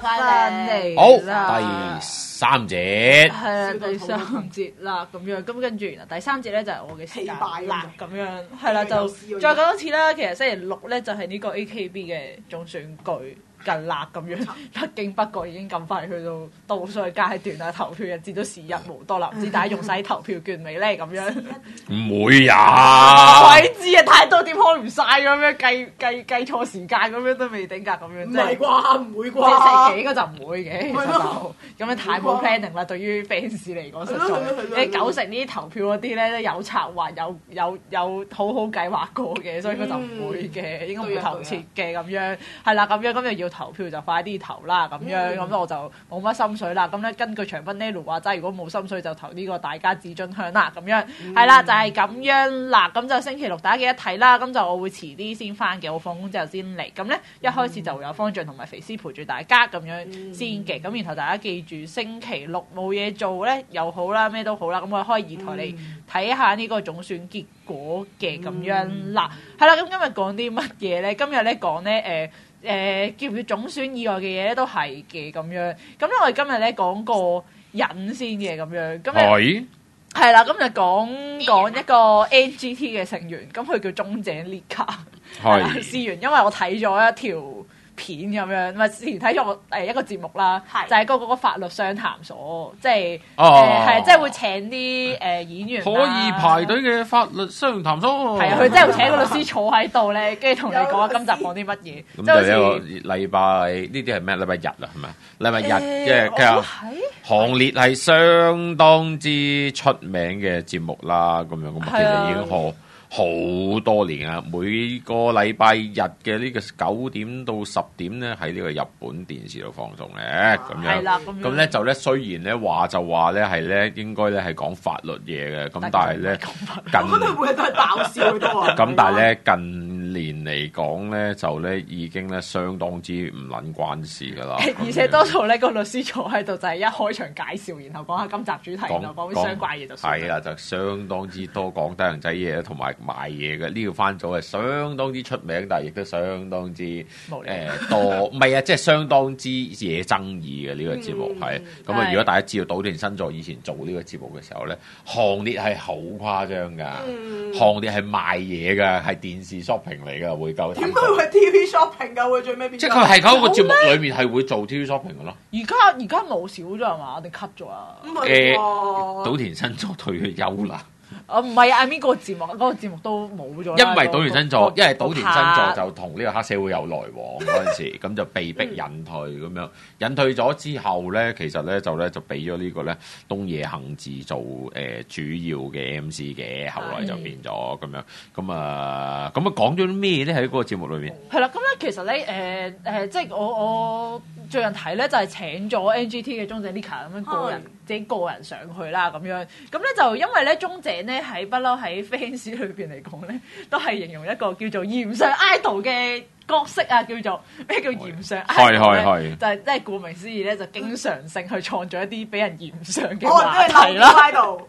翻嚟好，第三節係啦，第三節啦，咁樣咁跟住，原來第三節咧就係我嘅時間啦，咁樣係啦，就再講多次啦。其實星期六咧就係呢個 AKB 嘅總選舉近啦，咁樣不經不覺已經咁快去到倒數階段啦，投票日子都時日無多啦，唔知大家用晒投票券未咧？咁樣唔會呀， 鬼知啊！太多點開唔晒咁樣，計錯時間咁樣都未定㗎，咁樣唔係啩？唔會啩？ 即係幾個就唔會嘅，其實就咁樣太冇 planning 啦。對於 fans 嚟講，實在你九成呢啲投票嗰啲咧都有策劃，有好好計劃過嘅，所以佢就唔會嘅，應該唔會投切嘅咁樣。係啦，咁樣咁就要投票就快啲投啦，咁樣咁我就冇乜心水啦。咁咧根據長濱 Nelu 話齋，如果冇心水就投呢個大家至尊香啦，咁樣係啦，就係咁樣啦。咁就星期六大家記得睇啦。咁就我會遲啲先翻嘅，我放工之後先嚟。咁咧一開始就會有方丈同埋肥師陪住大家咁樣先嘅。咁然後大家記住星期六冇嘢做咧又好啦，咩都好啦。咁我開二台嚟睇下呢個總選結果嘅咁樣啦。係啦，咁今日講啲乜嘢咧？今日咧講咧叫唔叫總選以外嘅嘢咧都係嘅咁樣。咁咧我哋今日咧講個人先嘅咁樣。咁咧係啦，咁就講一個 NGT 嘅成員，咁佢叫中井 Lika。係啦，試完因為我睇咗一條片咁樣，咪之前睇咗一個節目啦，就係嗰個法律商談所，即係係即係會請啲演員可以排隊嘅法律商談所。 係啊，佢真係會請個律師坐喺度咧，跟住同你講下今集講啲乜嘢。 咁就一個禮拜呢啲係咩？禮拜日啊，係咪？禮拜日即係其實行列係相當之出名嘅節目啦，咁樣咁其實已經好多年啊！每個禮拜日嘅呢個9點到10點咧，喺呢個日本電視度放送嘅咁樣。咁咧就咧，雖然咧話就話咧係咧應該咧係講法律嘢嘅，咁但係咧我覺得每日都係爆笑好多啊！ 咁但係咧近年嚟講咧，就咧已經咧相當之唔撚關事㗎啦。 而且多數咧個律師坐喺度就係一開場介紹，然後講下今集主題，然後講啲相關嘢就算。 係啦，就相當之多講低人仔嘢同埋賣嘢嘅呢個番組係相當之出名，但係亦都相當之多，唔係啊，即係相當之惹爭議嘅呢個節目係。咁啊，如果大家知道島田新作以前做呢個節目嘅時候咧，行列係好誇張㗎，行列係賣嘢㗎，係電視 shopping 嚟㗎，會夠。 點解會 TV shopping 㗎？會最尾邊？ 即係佢係嗰個節目裏面係會做 TV shopping 㗎咯。 而家冇少咗係嘛？我哋 cut 咗啊。 島田新作退咗休啦。 唔係啊！I mean 嗰個節目都冇咗。 因為島田新作，因為島田新作就同呢個黑社會有來往嗰陣時，咁就被逼引退咁樣。引退咗之後咧，其實咧就俾咗呢個咧東野幸治做主要嘅 MC 嘅，後來就變咗咁樣。咁啊講咗啲咩咧喺嗰個節目裏面？係啦，咁咧其實咧即係我最近睇咧就係請咗 NGT 嘅中井 Lika 咁樣自己個人上去啦咁樣。咁咧就因為咧中井咧喺不嬲喺 fans 裏邊嚟講咧，都係形容一個叫做炎上 idol 嘅角色啊，叫做咩叫炎上 idol 咧？就係即係顧名思義咧，就經常性去創造一啲俾人炎上嘅話題啦。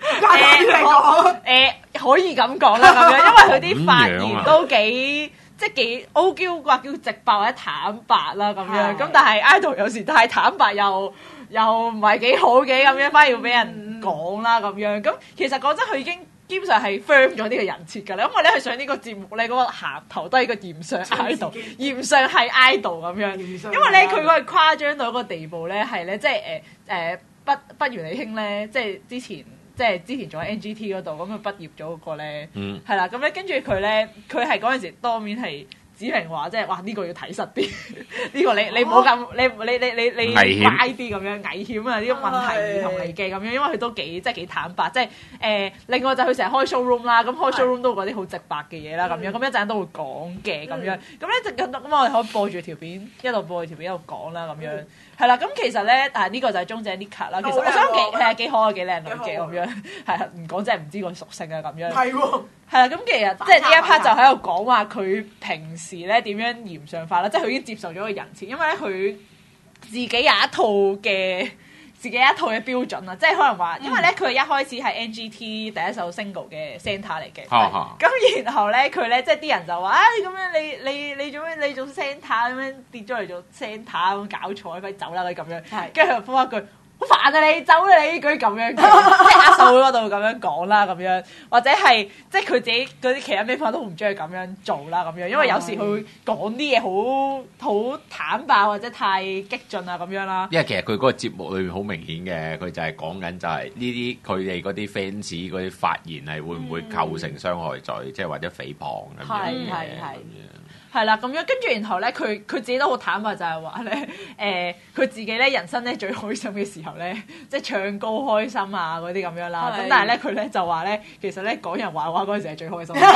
可以咁講啦，咁樣，因為佢啲發言都幾傲嬌或叫直白或者坦白啦，咁樣。咁但係 idol 有時太坦白又唔係幾好嘅，咁樣反而要俾人講啦，咁樣。咁其實講真，佢已經基本上係 firm 咗呢個人設㗎啦，因為咧佢上呢個節目咧嗰個銜頭都係個炎上 idol， 炎上係 idol 咁樣。因為咧佢嗰個誇張到一個地步咧，係咧即係不如理兄咧，即係之前做喺 NGT 嗰度咁佢畢業咗嗰個咧，係啦，咁咧跟住佢係嗰陣時當面係指明話，即係哇呢個要睇實啲，呢個你唔好咁你乖啲咁樣危險啊！呢個問題兒童嚟嘅咁樣，因為佢都幾坦白，即係另外就佢成日開 showroom 啦，咁開 showroom 都嗰啲好直白嘅嘢啦，咁樣咁一陣都會講嘅咁樣，咁咧咁我哋可以播住條片，一路播住條片一路講啦咁樣。係啦，咁其實咧，但係呢個就係中井 Lika 啦。其實我想幾可愛幾靚女嘅咁樣，係啊，唔講真係唔知個屬性啊咁樣。係喎。係啦，咁其實即係呢一 part 就喺度講話佢平時咧點樣炎上法啦，即係佢已經接受咗個人設，因為咧佢自己有一套嘅自己一套嘅標準啊，即係可能話，因為咧佢一開始係 NGT 第一首 single 嘅 Santa 嚟嘅，咁然後咧佢咧即係啲人就話咁樣你做咩你做 Santa 咁樣跌咗嚟做 Santa 咁搞錯，快走啦佢咁樣，跟住佢就覆一句。好煩啊！你走啦！你呢句咁樣，即係阿秀嗰度咁樣講啦，咁樣或者係即係佢自己嗰啲其他咩朋友都唔中意咁樣做啦，咁樣，因為有時佢會講啲嘢好坦白或者太激進啊咁樣啦。 因為其實佢嗰個節目裏面好明顯嘅，佢就係講緊就係呢啲佢哋嗰啲 fans 嗰啲發言係會唔會構成傷害罪，即係或者誹謗咁樣嘅。 係啦，咁樣跟住然後咧，佢自己都好坦白，就係話咧，佢自己咧人生咧最開心嘅時候咧，即係唱歌開心啊嗰啲咁樣啦。咁但係咧佢咧就話咧，其實咧講人壞話嗰陣時係最開心。講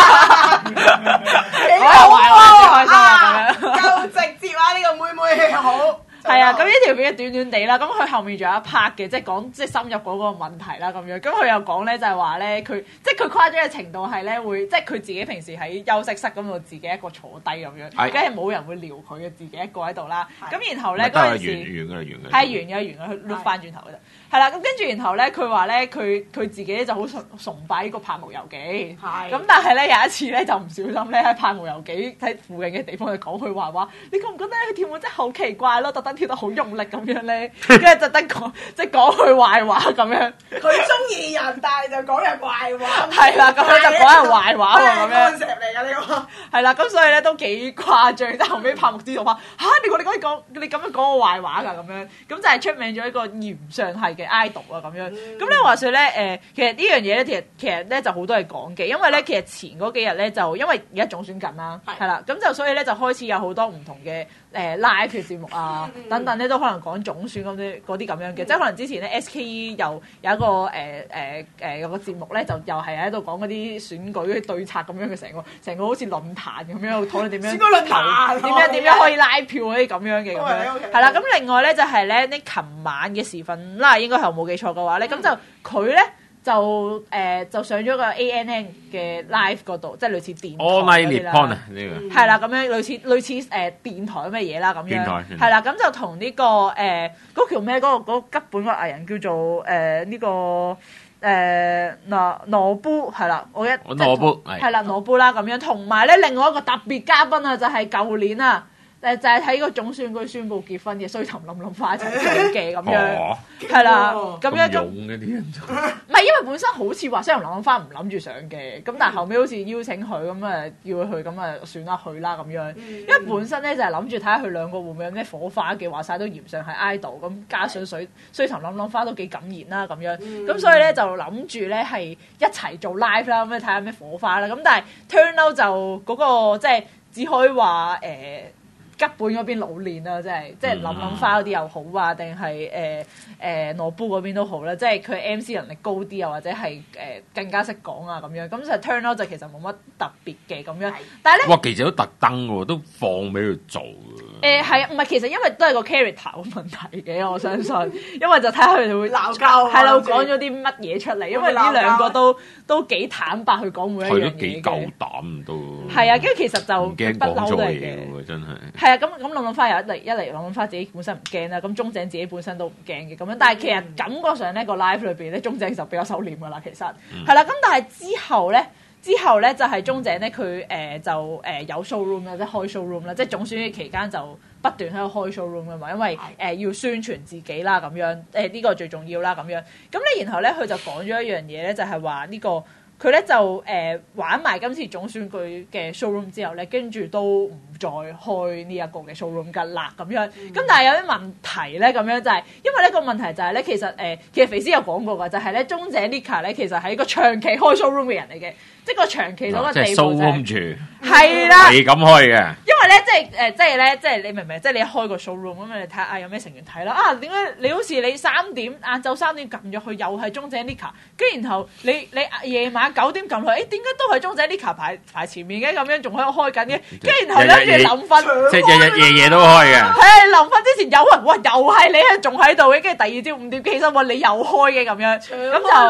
人壞話最開心啊！咁樣夠直接啊！呢個妹妹好。 係啊，咁呢條片短短地啦，咁佢後面仲有一 part 嘅，即係講即係深入嗰個問題啦咁樣。咁佢又講咧就係話咧，佢即係佢誇張嘅程度係咧會，即係佢自己平時喺休息室咁度自己一個坐低咁樣，梗係冇人會撩佢嘅，自己一個喺度啦。咁然後咧嗰陣時係完嘅，佢碌翻轉頭嘅啫。係啦，咁跟住然後咧，佢話咧佢自己咧就好崇拜呢個柏木由紀，咁但係咧有一次咧就唔小心咧喺柏木由紀喺附近嘅地方就講佢壞話，你覺唔覺得佢跳舞真係好奇怪咯？特登跳得好用力咁樣咧，跟住特登講即係講佢壞話咁樣。 佢中意人，但係就講人壞話。 係啦，咁樣就講人壞話喎咁樣。 石嚟㗎呢個。 係啦，咁所以咧都幾誇張。即係後尾柏木知道話嚇，你咁樣講我壞話㗎咁樣，咁就係出名咗一個言上係嘅 idol 啊咁樣，咁咧話說咧其實呢樣嘢咧其實咧就好多嘢講嘅，因為咧其實前嗰幾日咧就因為而家總選緊啦，係啦，咁就所以咧就開始有好多唔同嘅live 嘅節目啊等等咧都可能講總選嗰啲咁樣嘅，即係可能之前咧 SKE 又有一個有個節目咧就又係喺度講嗰啲選舉嘅對策咁樣嘅，成個好似論壇咁樣討論點樣選舉論壇點樣可以拉票嗰啲咁樣嘅咁樣，係啦，咁另外咧就係咧呢琴晚嘅時分啦，應該係冇記錯嘅話咧，咁就佢咧就上咗個 ANN 嘅 live 嗰度，即係類似電台嗰啲啦。係啦，咁樣類似電台咁嘅嘢啦，咁樣係啦，咁就同呢個嗰條咩嗰個吉本個藝人叫做呢個羅布係啦，我羅布係啦羅布啦咁樣，同埋咧另外一個特別嘉賓啊，就係舊年啊。就係喺個總選舉宣佈結婚嘅須藤冧花一齊做嘅咁樣，係啦，咁樣咁。唔係因為本身好似話須藤冧花唔諗住上嘅，咁但係後尾好似邀請佢咁啊，要佢去咁啊，算啦去啦咁樣。因為本身咧就係諗住睇下佢兩個會唔會有咩火花嘅，話晒都嫌上係 idol，咁加上須藤冧花都幾感言啦咁樣，咁所以咧就諗住咧係一齊做 live 啦，咁樣睇下咩火花啦。咁但係 turn out 就嗰個即係只可以話吉本嗰邊老練啦，即係冧花嗰啲又好啊，定係羅布嗰邊都好啦，即係佢 MC 能力高啲啊，或者係更加識講啊咁樣，咁就 turn out 就其實冇乜特別嘅咁樣。但係咧， 哇，其實都特登喎，都放俾佢做嘅。 係啊，唔係其實因為都係個 character 嘅問題嘅，我相信，因為就睇下佢哋會鬧交， 係啦，講咗啲乜嘢出嚟，因為呢兩個都幾坦白去講每一樣嘢嘅。 係都幾夠膽都。 係啊，跟住其實就唔驚講錯嘢喎，真係。 係啊，咁冧花又一嚟冧花自己本身唔驚啦，咁中井自己本身都唔驚嘅咁樣，但係其實感覺上呢個 live 裏邊咧，中井就比較收斂噶啦，其實係啦，咁但係之後咧就係中井咧佢就有 showroom 啦，即係開 showroom 啦，即係總選嘅期間就不斷喺度開 showroom 噶嘛，因為要宣傳自己啦咁樣，呢個最重要啦咁樣，咁咧然後咧佢就講咗一樣嘢咧，就係話呢個。佢咧就玩埋今次總選舉嘅 showroom 之後咧，跟住都唔再開呢一個嘅 showroom 㗎啦咁樣。咁但係有啲問題咧，咁樣就係因為呢個問題就係咧，其實肥師有講過㗎，就係咧中井 Nika 咧其實係一個長期開 showroom 嘅人嚟嘅，即係個長期嗰個地步就係係啦， 係咁開嘅。因為咧即係你明唔明？即係你一開個 showroom 咁，你睇下有咩成員睇啦。啊，點解你好似你晏晝3點撳入去又係中井 Nika， 跟住然後你夜晚9點撳落去，點解都係中井 Nika 排前面嘅咁樣，仲喺度開緊嘅？跟住然後諗住臨瞓， 即係夜都開嘅。 係臨瞓之前有人哇，又係你仲喺度嘅，跟住第二朝5點起身，哇你又開嘅咁樣，咁就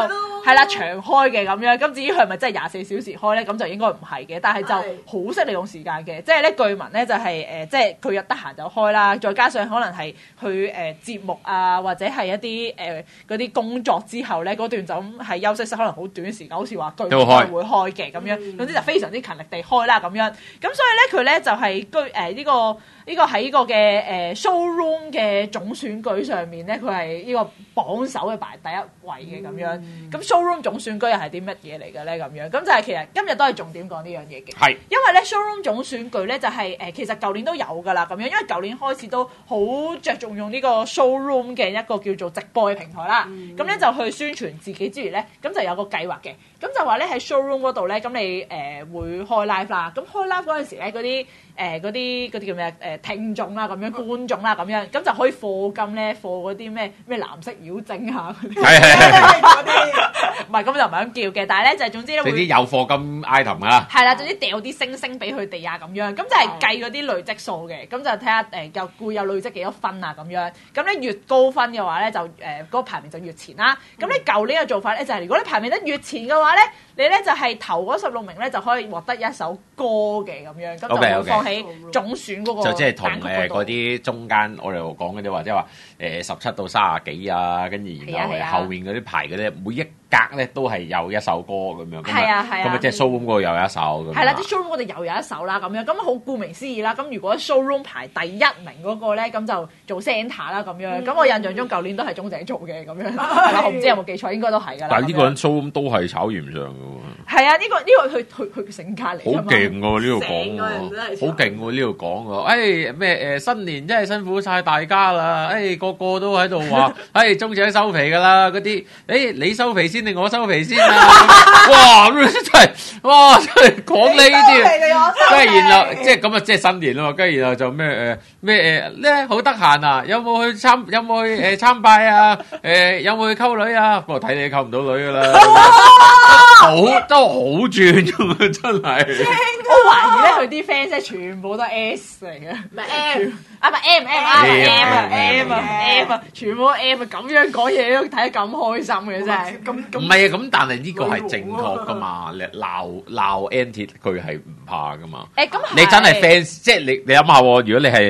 係啦長開嘅咁樣。咁至於佢係咪真係24小時開咧？咁就應該唔係嘅，但係就好識利用時間嘅。即係咧據聞咧就係即係佢有得閒就開啦，再加上可能係去節目啊，或者係一啲嗰啲工作之後咧，嗰段就咁係休息室，可能好短時間，好似話據都係會開嘅咁樣。總之就非常之勤力地開啦咁樣。咁所以咧佢咧就係呢個喺呢個嘅showroom 嘅總選舉上面咧，佢係呢個榜首嘅排第一位嘅咁樣。咁 showroom 總選舉又係啲乜嘢嚟嘅咧？咁樣咁就係其實今日都係重點講呢樣嘢嘅。係因為咧 showroom 總選舉咧就係其實舊年都有㗎啦咁樣，因為舊年開始都好着重用呢個 showroom 嘅一個叫做直播嘅平台啦。咁咧就去宣傳自己之餘咧，咁就有個計劃嘅。咁就話咧喺 showroom 嗰度咧，咁你會開 live 啦。咁開 live 嗰陣時咧，嗰啲叫咩聽眾啦，咁樣觀眾啦，咁樣咁就可以課金咧，課嗰啲咩藍色妖精啊嗰啲。嗰啲唔係咁就唔係咁叫嘅，但係咧就係總之咧會啲有課金 item 啊。 係啦，總之掉啲星星俾佢哋啊咁樣，咁就係計嗰啲累積數嘅，咁就睇下會有累積幾多分啊咁樣。咁咧越高分嘅話咧，就嗰個排名就越前啦。咁你舊年嘅做法咧就係如果你排名得越前嘅話咧，你咧就係頭嗰16名咧就可以獲得一首歌嘅咁樣，咁就會放喺總選嗰個就即係同嗰啲中間我哋講嗰啲話，即係話17到30幾啊，跟住然後後面嗰啲排嗰啲每一格咧都係有一首歌咁樣。係啊係啊。咁啊即係 showroom 嗰度又有一首咁。係啦，啲 showroom 嗰度又有一首啦咁樣，咁好顧名思義啦。咁如果 showroom 排第1名嗰個咧，咁就做 centre 啦咁樣。咁我印象中舊年都係鐘仔做嘅咁樣。係啦，我唔知有冇記錯，應該都係㗎啦。 但係呢個人 showroom 都係炒鹽上㗎喎。 係啊，呢個佢性格嚟㗎嘛。 好勁喎！呢度講好勁喎！呢度講喎，咩新年真係辛苦晒大家啦！個個都喺度話，中獎收皮㗎啦！嗰啲你收皮先定我收皮先啊？哇！真係講呢啲，跟住然後即係咁啊，即係新年啦嘛，跟住然後就咩咧好得閒啊？有冇去參拜啊？有冇去溝女啊？不過睇你溝唔到女㗎啦。都好轉㗎嘛，真係。 我懷疑咧，佢啲 fans 咧全部都係 S 嚟嘅，唔係 M 啊，唔係 M 啊，全部都 M 啊，咁樣講嘢都睇得咁開心嘅真係。 唔係啊，咁但係呢個係正確㗎嘛，你鬧 anti 佢係唔怕㗎嘛。咁你真係 fans，即係你諗下喎，如果你係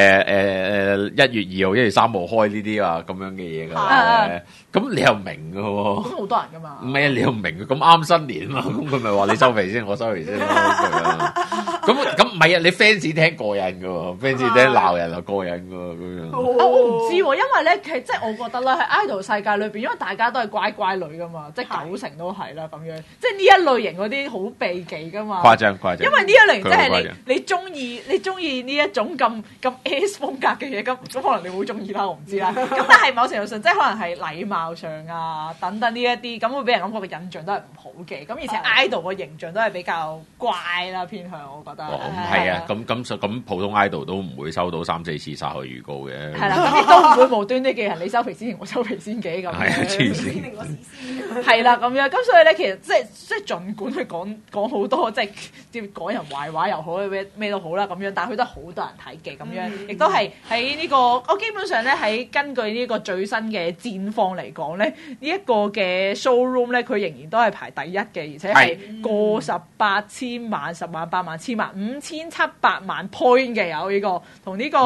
1月2號、1月3號開呢啲啊咁樣嘅嘢㗎，咁你又明㗎喎。 咁好多人㗎嘛。 唔係啊，你又明咁啱新年啊嘛，咁佢咪話你收皮先，我收皮先咯。咁唔係啊，你 fans 聽過癮㗎喎，fans 聽鬧人就過癮㗎喎，咁樣。 我唔知喎，因為咧，其實即係我覺得咧，喺 idol 世界裏邊，因為大家都係乖乖女㗎嘛，即係90%都係啦咁樣，即係呢一類型嗰啲好避忌㗎嘛。 誇張。 因為呢一類型即係你中意呢一種咁 S 風格嘅嘢，咁可能你會中意啦，我唔知啦。咁但係某程度上，即係可能係禮貌上啊等等呢一啲，咁會俾人感覺嘅印象都係唔好嘅。咁而且 idol 個形象都係比較怪啦，偏向我覺得。 係啊，咁普通 idol 都唔會收到3-4次殺害預告嘅。 係啦，咁亦都唔會無端端嘅人你收皮先，我收皮先幾咁樣。 係啊，黐線。 係啦，咁樣咁所以咧，其實即係儘管佢講好多即係講人壞話又好，咩都好啦咁樣，但係佢都好多人睇嘅咁樣，亦都係喺呢個我基本上咧喺根據呢個最新嘅戰況嚟講咧，呢一個嘅 showroom 咧，佢仍然都係排第一嘅，而且係過18千萬、10萬、8萬、千萬、5700萬 point 嘅有呢個同呢個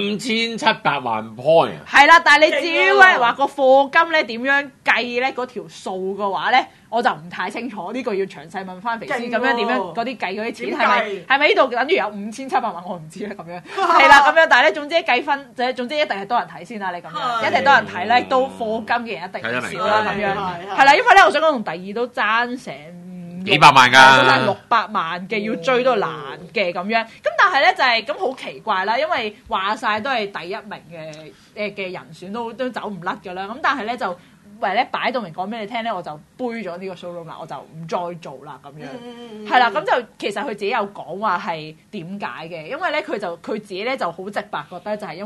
5700萬 point。 係啦，但係你至於話個課金咧點樣計咧嗰條數嘅話咧，我就唔太清楚，呢個要詳細問翻肥師咁樣點樣嗰啲計嗰啲錢係咪呢度等於有5700萬我唔知咧咁樣，係啦咁樣，但係咧總之計分總之一定係多人睇先啦，你咁樣一定多人睇咧，都課金嘅人一定少啦咁樣，係啦，因為咧我想講同第2都爭成幾百萬㗎， 都爭600萬嘅要追都難嘅咁樣，咁但係咧就係咁好奇怪啦，因為話晒都係第1名嘅人選都走唔甩㗎啦，咁但係咧就。為咧擺到明講俾你聽咧，我就背咗呢個 showroom 啦，我就唔再做啦咁樣，係啦，咁就其實佢自己有講話係點解嘅，因為咧佢自己咧就好直白覺得就係因為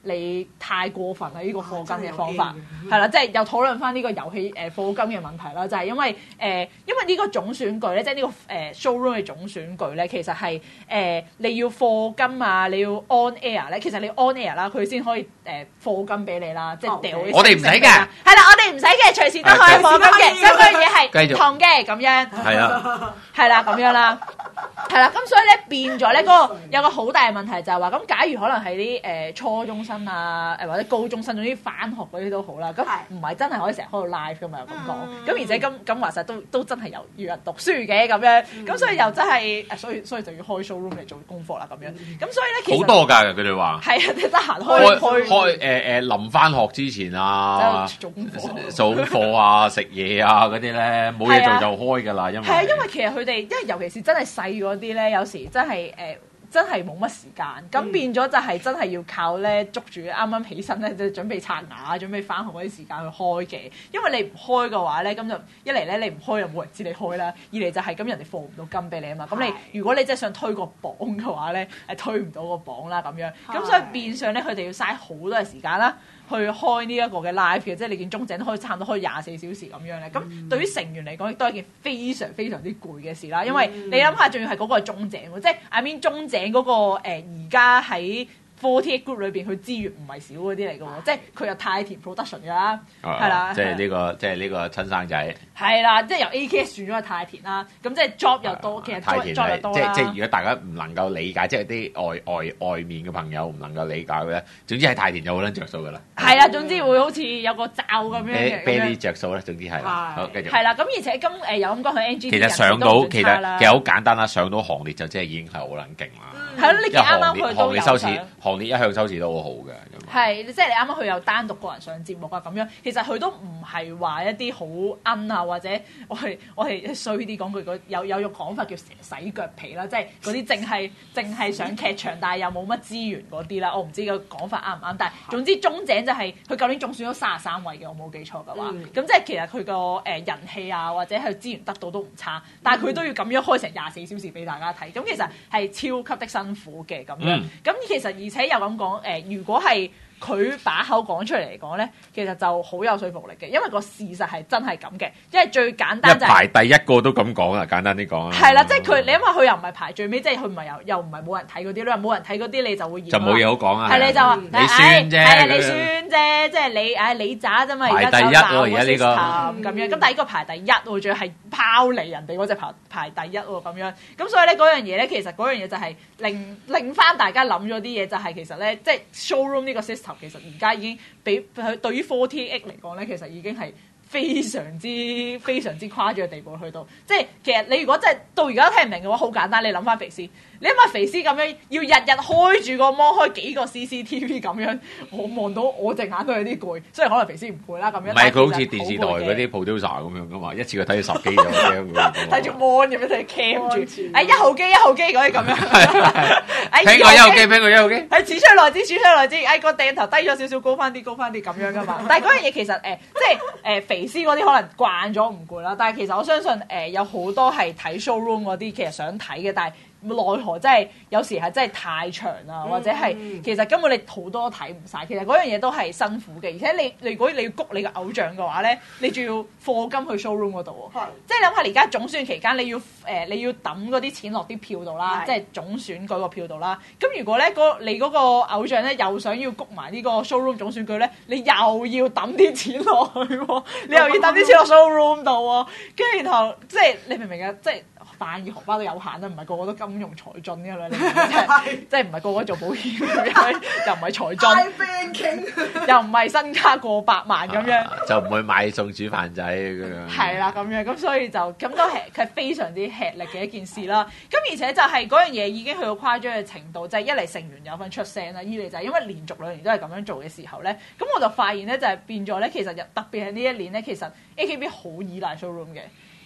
你太過分啦呢個課金嘅方法，係啦，即係又討論翻呢個遊戲課金嘅問題啦，就係因為呢個總選舉咧，即係呢個showroom 嘅總選舉咧，其實係你要課金啊，你要 on air 咧，其實你 on air 啦，佢先可以課金俾你啦，即係掉啲。 我哋唔使嘅， 係啦，我哋唔使嘅，隨時都可以課金嘅，所以嗰樣嘢係唔同嘅咁樣。 係啊， 係啦，咁樣啦。係啦，咁所以咧變咗咧嗰個有個好大嘅問題就係話，咁假如可能係啲初中生啊，或者高中生，總之翻學嗰啲都好啦，咁唔係真係可以成日開到 live 噶嘛，又咁講，咁而且咁話實都真係要人讀書嘅咁樣，咁所以又真係所以就要開 showroom 嚟做功課啦咁樣，咁所以咧其實好多㗎佢哋話係啊，你得閒開臨翻學之前啊， 做功課做課啊，食嘢啊嗰啲咧，冇嘢做就開㗎啦，因為係啊，因為其實佢哋因為尤其是真係細嗰啲咧，有時真係真係冇乜時間，咁變咗就係真係要靠咧捉住啱啱起身咧，就準備刷牙、準備翻學嗰啲時間去開嘅。因為你唔開嘅話咧，咁就一嚟咧你唔開又冇人知你開啦，二嚟就係咁人哋課唔到金俾你啊嘛。咁你如果你真係想推個榜嘅話咧，係推唔到個榜啦咁樣。咁所以變相咧佢哋要嘥好多嘅時間啦。去開呢一個嘅 live 嘅，即係你見中井都可以差唔多開24小時咁樣咧。咁對於成員嚟講，亦都係一件非常非常之攰嘅事啦。因為你諗下，仲要係嗰個係中井喎，即係 I mean 中井嗰個而家喺48 group 裏邊，佢資源唔係少嗰啲嚟嘅喎，即係佢有太田 production 㗎啦，係啦， 即係呢個親生仔， 係啦，即係由 AKS 轉咗去太田啦，咁即係 job 又多，其實 job 又多啦。 即係如果大家唔能夠理解，即係啲外面嘅朋友唔能夠理解嘅咧，總之喺太田就好撚着數㗎啦。係啦，總之會好似有個罩咁樣嘅。 俾啲着數啦，總之係。好，繼續。 係啦，咁而且又咁講佢 NG。 其實上到其實好簡單啦，上到行列就即係已經係好撚勁啦。 係咯，你啱啱去都有行列一向收視都好好嘅。 係，即係你啱啱佢有單獨個人上節目啊咁樣，其實佢都唔係話一啲好奀啊，或者我係衰啲講句，有個講法叫洗腳皮啦，即係嗰啲淨係上劇場，但係又冇乜資源嗰啲啦。我唔知個講法啱唔啱，但係總之中井就係佢舊年仲選咗33位嘅，我冇記錯嘅話。咁即係其實佢個人氣啊，或者係資源得到都唔差，但係佢都要咁樣開成24小時俾大家睇，咁其實係超級的辛苦嘅咁樣。咁其實而且又咁講如果係佢把口講出嚟嚟講咧，其實就好有說服力嘅，因為個事實係真係咁嘅。因為最簡單就係排第一個都咁講啦，簡單啲講啦。 係啦，即係佢，你因為佢又唔係排最尾，即係佢唔係又唔係冇人睇嗰啲，你話冇人睇嗰啲你就會就冇嘢好講啊。 係你就話你酸啫， 係你酸啫，即係你渣啫嘛。 排第一喎，而家呢個咁樣，咁第一個排第一喎，仲要係拋離人哋嗰隻排第一喎咁樣。咁所以咧嗰樣嘢咧，其實嗰樣嘢就係令翻大家諗咗啲嘢，就係其實咧，即係 showroom 呢個 system。其實而家已經比佢對於48嚟講咧，其實已經係非常之誇張嘅地步去到，即係其實你如果真係到而家都聽唔明嘅話，好簡單，你諗翻肥師，你諗下肥師咁樣要日日開住個芒開幾個 CCTV 咁樣，我望到我隻眼都有啲攰，雖然可能肥師唔攰啦咁樣。唔係佢好似電視台嗰啲 producer 咁樣噶嘛，一次過睇10幾個 cam 睇住 mon 咁樣睇 cam 住，1號機嗰啲咁樣， 聽過1號機， 係此出來之，個鏡頭低咗少少，高翻啲咁樣噶嘛。但係嗰樣嘢其實即係肥師嗰啲可能慣咗唔攰啦，但係其實我相信有好多係睇 showroom 嗰啲，其實想睇嘅，但係奈何真係有時係真係太長啦，或者係其實根本你好多都睇唔晒。其實嗰樣嘢都係辛苦嘅，而且你如果你要谷你個偶像嘅話咧，你仲要課金去 showroom 嗰度喎，即係你諗下而家總選期間你要抌嗰啲錢落啲票度啦，即係總選舉個票度啦。咁如果咧你嗰個偶像咧又想要谷埋呢個 showroom 總選舉咧，你又要抌啲錢落去喎，你又要抌啲錢落 showroom 度喎，跟住然後即係你明唔明啊？即係飯嘅荷包都有限啦，唔係個個都金融才俊㗎啦，即係唔係個個做保險又唔係才俊，又唔係身家過百萬咁樣， 就唔會買餸煮飯仔咁樣。 係啦，咁樣咁所以就咁都係非常之吃力嘅一件事啦。咁而且就係嗰樣嘢已經去到誇張嘅程度，就係一嚟成員有份出聲啦，二嚟就係因為連續2年都係咁樣做嘅時候咧，咁我就發現咧就係變咗咧，其實特別係呢一年咧，其實 AKB 好依賴 showroom 嘅。因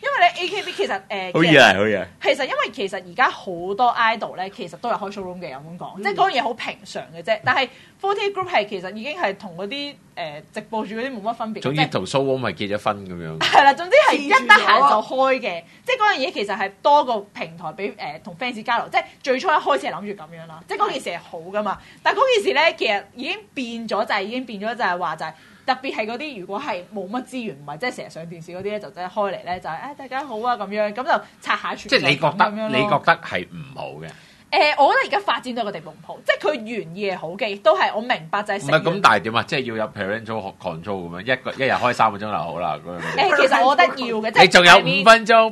為咧 AKB 其實好嘢好嘢。 其實因為其實而家好多 idol 咧，其實都有開 showroom 嘅，咁講，即係嗰樣嘢好平常嘅啫。但係 48 Group 係其實已經係同嗰啲直播主嗰啲冇乜分別。 總之同 showroom 係結咗婚咁樣。 係啦，總之係一得閒就開嘅，即係嗰樣嘢其實係多個平台俾同 fans 交流。即係最初一開始係諗住咁樣啦，即係嗰件事係好噶嘛。但係嗰件事咧，其實已經變咗，就係話就係。特別係嗰啲如果係冇乜資源，唔係即係成日上電視嗰啲咧，就真係開嚟咧就係大家好啊咁樣，咁就刷下存在感咁樣咯。即係你覺得係唔好嘅？ 我覺得而家發展到個地步唔好，即係佢原意係好嘅，亦都係我明白就係。唔係咁，但係點啊？即係要有 parental control 咁樣，一日開3個鐘就好啦。 其實我覺得要嘅，即係你仲有5分鐘，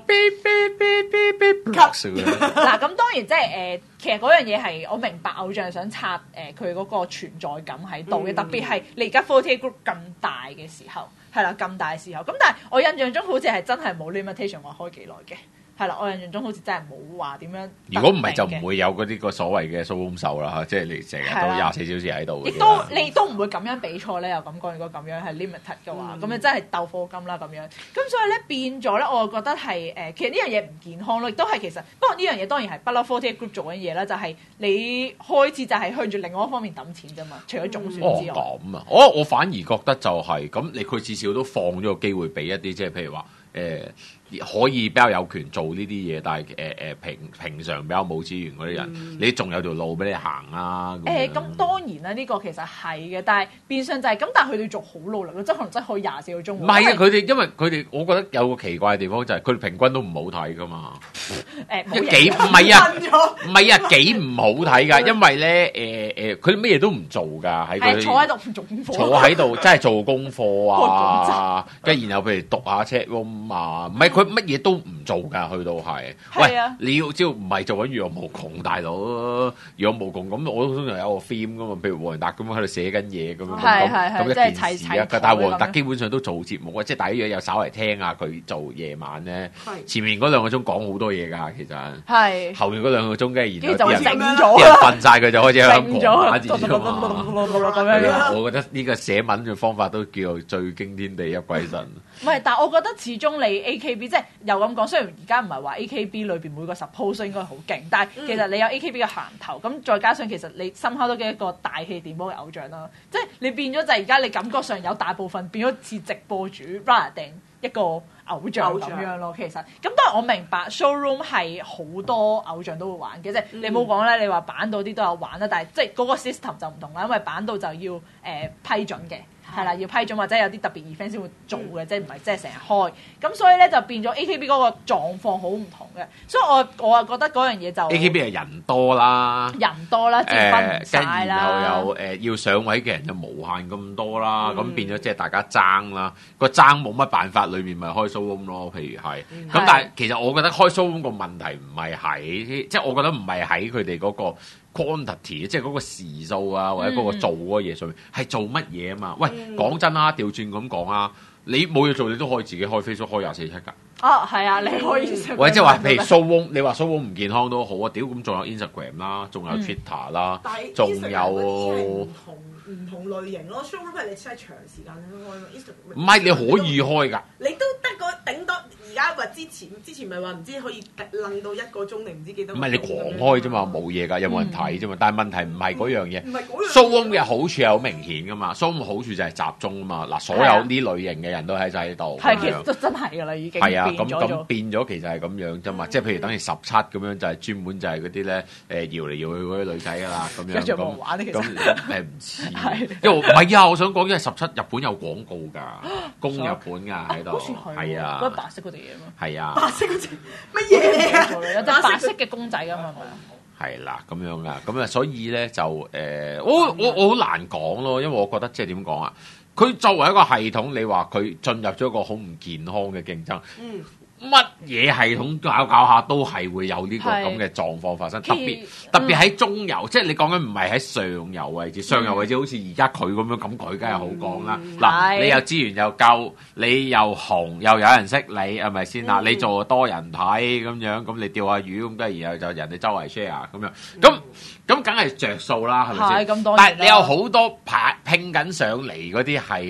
嗱，咁當然即係其實嗰樣嘢係我明白偶像想刷佢嗰個存在感喺度嘅，特別係你而家48 Group 咁大嘅時候，係啦咁大嘅時候，咁但係我印象中好似係真係冇 limitation 話開幾耐嘅。係啦，我印象中好似真係冇話點樣。 如果唔係就唔會有嗰啲個所謂嘅 showroom 手啦，即係你成日都24小時喺度。 你都唔會咁樣比賽咧，又咁講。如果咁樣係 limited 嘅話，咁你真係鬥課金啦咁樣。咁所以咧變咗咧，我覺得係其實呢樣嘢唔健康咯，亦都係其實不過呢樣嘢當然係不嬲48 Group 做緊嘢啦，就係你開始就係向住另外一方面揼錢啫嘛，除咗總選之外。 咁啊！我反而覺得就係咁，佢至少都放咗個機會俾一啲即係譬如話可以比較有權做呢啲嘢，但係平常比較冇資源嗰啲人，你仲有條路俾你行啊！ 咁當然啦，呢個其實係嘅，但係變相就係咁，但係佢哋做好努力咯，即係可能真係可以24個鐘。唔係啊，佢哋因為佢哋，我覺得有個奇怪嘅地方就係佢哋平均都唔好睇噶嘛。幾唔係啊，幾唔好睇㗎，因為咧佢哋乜嘢都唔做㗎，喺佢坐喺度做功課， 坐喺度真係做功課啊，跟然後譬如讀下 chat room 啊，唔係佢乜嘢都唔做㗎，去到係。喂，你要知道唔係做緊如有無窮大佬，如有無窮咁，我通常有個 theme 㗎嘛，譬如黃仁達咁樣喺度寫緊嘢咁樣，咁一件事啊。但係黃仁達基本上都做節目啊，即係第一樣有稍為聽下佢做夜晚咧，前面嗰2個鐘講好多嘢㗎，其實係後面嗰2個鐘嘅，然後啲人瞓晒佢就開始喺度講打字咁樣。我覺得呢個寫文嘅方法都叫做最驚天地泣鬼神。 唔係，但係我覺得始終你 AKB 即係又咁講，雖然而家唔係話 AKB 裏邊每個 suppose 應該好勁，但係其實你有 AKB 嘅銜頭，咁再加上其實你深刻都嘅一個大氣電波嘅偶像啦，即係你變咗就係而家你感覺上有大部分變咗似直播主 rather than 一個偶像咁樣咯。其實咁當然我明白 showroom 係好多偶像都會玩嘅，即係你冇講咧，你話板道啲都有玩啦，但係即係嗰個 system 就唔同啦，因為板道就要批准嘅。係啦，要批准或者有啲特別 event 先會做嘅，即係唔係即係成日開。咁所以咧就變咗 AKB 嗰個狀況好唔同嘅。所以我啊覺得嗰樣嘢就 AKB 係人多啦， 即係分唔晒啦。 然後又要上位嘅人就無限咁多啦，咁變咗即係大家爭啦。個爭冇乜辦法，裏面咪開 showroom 咯。譬如係咁，但係其實我覺得開 showroom 個問題唔係喺，即係我覺得唔係喺佢哋嗰個 quantity， 即係嗰個時數啊，或者嗰個做嗰個嘢上面係做乜嘢啊嘛？喂，講真啦，調轉咁講啊，你冇嘢做，你都可以自己開 Facebook 開24/7㗎。 係啊，你可以。 或者即係話，譬如 showroom，你話 showroom 唔健康都好啊，屌咁仲有 Instagram 啦，仲有 Twitter 啦，仲有唔同類型咯。showroom 係你真係長時間開 Instagram。 唔係你可以開㗎。 你都得個頂多。而家話之前咪話唔知可以楞到1個鐘定唔知幾多？唔係你狂開啫嘛，冇嘢㗎，有冇人睇啫嘛？但係問題唔係嗰樣嘢。showroom 嘅好處係好明顯㗎嘛 ，showroom 好處就係集中啊嘛。嗱，所有呢類型嘅人都喺晒喺度。 係，其實都真係㗎啦，已經。 係啊，咁變咗其實係咁樣啫嘛。即係譬如等於17咁樣，就係專門就係嗰啲咧搖嚟搖去嗰啲女仔㗎啦，咁樣咁。唔似，因為唔係啊，我想講因為17日本有廣告㗎，供日本㗎喺度，係啊， 嗰白色嗰啲。 係啊， 白色嗰隻乜嘢嚟啊？ 有隻白色嘅公仔㗎嘛？ 係啦，咁樣噶，咁啊，所以咧就我好難講咯，因為我覺得即係點講啊？佢作為一個系統，你話佢進入咗一個好唔健康嘅競爭。乜嘢系統搞下都係會有呢個咁嘅狀況發生，特別喺中游，即係你講緊唔係喺上游位置，上游位置好似而家佢咁樣，咁佢梗係好講啦。嗱，你有資源又夠，你又紅，又有人識你，係咪先啦？你做多人睇咁樣，咁你釣下魚咁，跟住然後就人哋周圍 share 咁樣，咁梗係着數啦，係咪先？但係你有好多拼緊上嚟嗰啲係。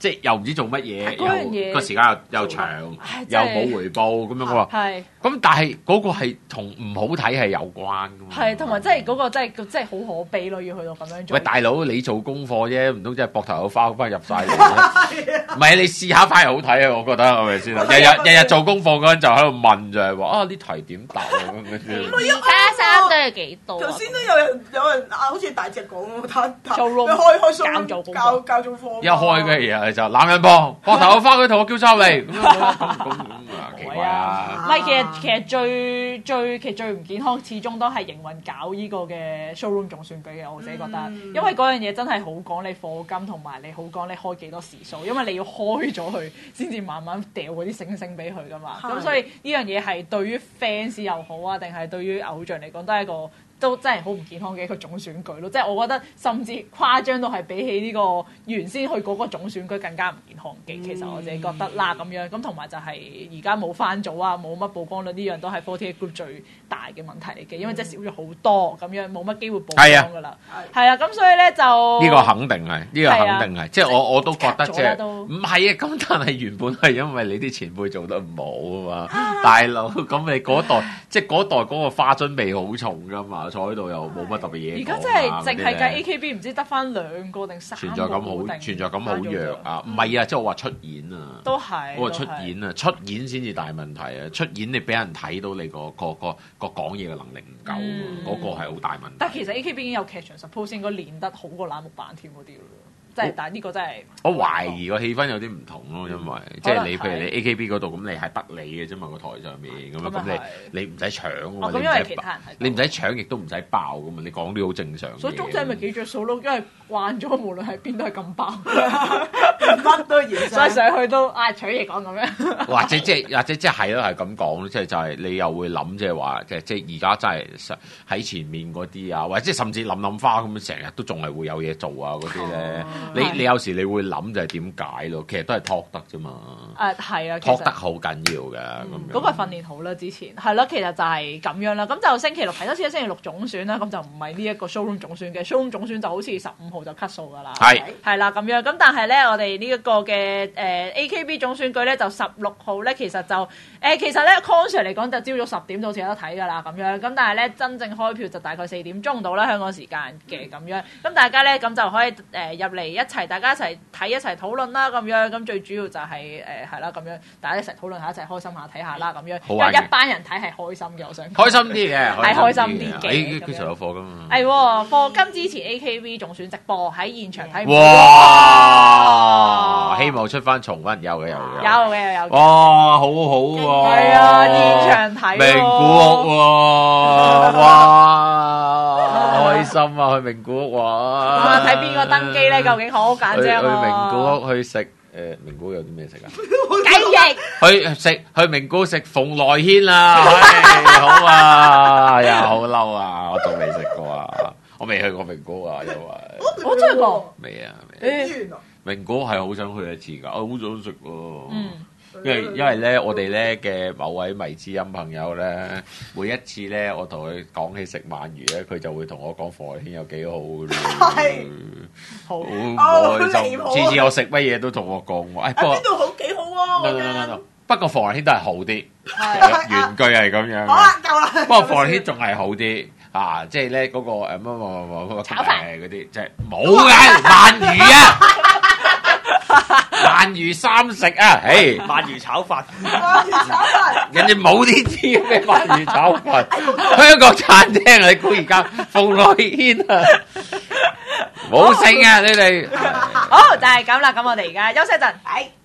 即係又唔知做乜嘢， 嗰樣嘢又個時間又長，又冇回報咁樣喎。 係。 咁但係嗰個係同唔好睇係有關㗎嘛。 係，同埋即係嗰個真係好可悲咯，要去到咁樣做。 喂，大佬你做功課啫，唔通真係膊頭有花翻入晒嚟？唔係你試下反而好睇啊！我覺得係咪先啊？日日做功課嗰陣就喺度問就係話啊，呢題點答啊咁樣。 加3都係幾多？ 頭先都有人啊，好似大隻講喎， 做開教做教做課。 一開嘅嘢就懶人幫，膊頭有花佢同我叫收嚟咁啊，奇怪啊！ 唔係，其實最唔健康，始終都係營運搞呢個嘅 showroom 總選舉嘅，我自己覺得，因為嗰樣嘢真係好講你課金，同埋你好講你開幾多時數，因為你要開咗佢先至慢慢掉嗰啲星星俾佢噶嘛。咁所以呢樣嘢係對於 fans 又好啊，定係對於偶像嚟講都係一個都真係好唔健康嘅一個總選舉咯。即係我覺得甚至誇張到係比起呢個原先去嗰個總選舉更加唔健康嘅。其實我自己覺得啦咁樣，咁同埋就係而家冇翻組啊，冇乜曝光率，呢樣都係48 Group 最大嘅問題嚟嘅，因為即係少咗好多咁樣，冇乜機會曝光㗎啦。係啊，咁所以咧就呢個肯定係，呢個肯定係，即係我都覺得即係唔係啊？咁但係原本係因為你啲前輩做得唔好啊嘛，大佬咁你嗰代即係嗰代嗰個花樽味好重㗎嘛。坐喺度又冇乜特別嘢。 而家真係淨係計 AKB 唔知得翻2個定3個存在感好弱啊！唔係啊，即係我話出演啊， 都係我話出演啊，出演先至大問題啊！出演你俾人睇到你個講嘢嘅能力唔夠，嗰個係好大問題。 但係其實 AKB 已經有劇場 suppose 應該練得好過欄目版添嗰啲咯。即係，但係呢個真係我懷疑個氣氛有啲唔同咯，因為即係你譬如你 AKB 嗰度咁，你係得你嘅啫嘛個台上面咁啊，咁你唔使搶㗎嘛，你唔使搶亦都唔使爆㗎嘛，你講啲好正常。 所以中仔咪幾着數咯，因為慣咗無論喺邊都係咁爆， 乜都要， 所以上去都取嘢講咁樣。 或者即係咯，係咁講咯，即係就係你又會諗即係話即係而家真係喺前面嗰啲啊，或者甚至諗花咁成日都仲係會有嘢做啊嗰啲咧。你有時你會諗就係點解咯？其實都係托得啫嘛。 係啊， 托得好緊要嘅咁樣。 嗰個訓練好啦，之前係咯，其實就係咁樣啦。咁就星期六睇多次星期六總選啦。咁就唔係呢一個 showroom 總選嘅 showroom 總選就好似15號就 cut 數㗎啦。係啦咁樣。咁但係咧，我哋呢一個嘅AKB 總選舉咧，就16號咧，其實就其實咧 concert 嚟講就朝早10點就好似有得睇㗎啦咁樣。咁但係咧真正開票就大概4點鐘到啦香港時間嘅咁樣。咁大家咧咁就可以入嚟一齊，大家一齊睇一齊討論啦咁樣。咁最主要就係係啦咁樣，大家一齊討論下，一齊開心下睇下啦咁樣。因為一班人睇係開心嘅，我想開心啲嘅， 係開心啲嘅。 佢實有課㗎嘛？ 係課金支持 AKB 總選直播喺現場睇。 哇！希望出翻重溫，有嘅。哇！好好喎。 係啊，現場睇。 名古屋喎，哇！開心啊，去名古屋哇！ 睇邊個登機咧？究竟好緊張啊！ 去名古屋去食名古屋有啲咩食啊？ 雞翼。 去名古屋食鳳來軒啊！好啊！哎呀，好嬲啊！我仲未食過啊！我未去過名古屋啊，因為我真係過未啊！名古屋係好想去一次㗎，我好想食喎。因為咧，我哋咧嘅某位迷之音朋友咧，每一次咧，我同佢講起食鰻魚咧，佢就會同我講鳳來軒有幾好嘅。好開心，次次我食乜嘢都同我講喎。不過邊度好幾好喎？ 不過鳳來軒都係好啲，原句係咁樣。 好啦，夠啦。 不過鳳來軒仲係好啲啊！即係咧嗰個乜炒飯嗰啲，即係冇嘅鰻魚啊！鰻魚三食啊！鰻魚炒飯，人哋冇呢啲咩鰻魚炒飯，香港餐廳你估而家鳳來軒啊，冇食啊！你哋好就係咁啦，咁我哋而家休息一陣。